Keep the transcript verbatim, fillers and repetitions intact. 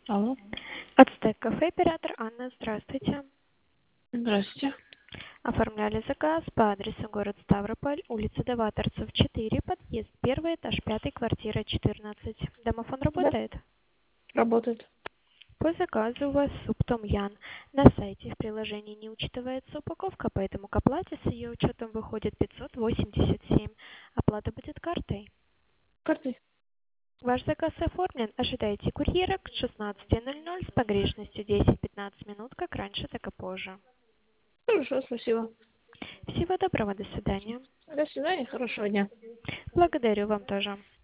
Алло. Ацтек кафе, оператор Анна, здравствуйте. Здравствуйте. Оформляли заказ по адресу город Ставрополь, улица Даваторцев, четыре, подъезд первый, этаж пятый, квартира четырнадцать. Домофон Да, работает? работает. По заказу у вас суп том ян. На сайте в приложении не учитывается упаковка, поэтому к оплате с ее учетом выходит пятьсот восемьдесят семь. Оплата будет картой. Картой. Ваш заказ оформлен. Ожидайте курьера к шестнадцати ноль ноль с погрешностью десять-пятнадцать минут, как раньше, так и позже. Хорошо, спасибо. Всего доброго, до свидания. До свидания, хорошего дня. Благодарю вам тоже.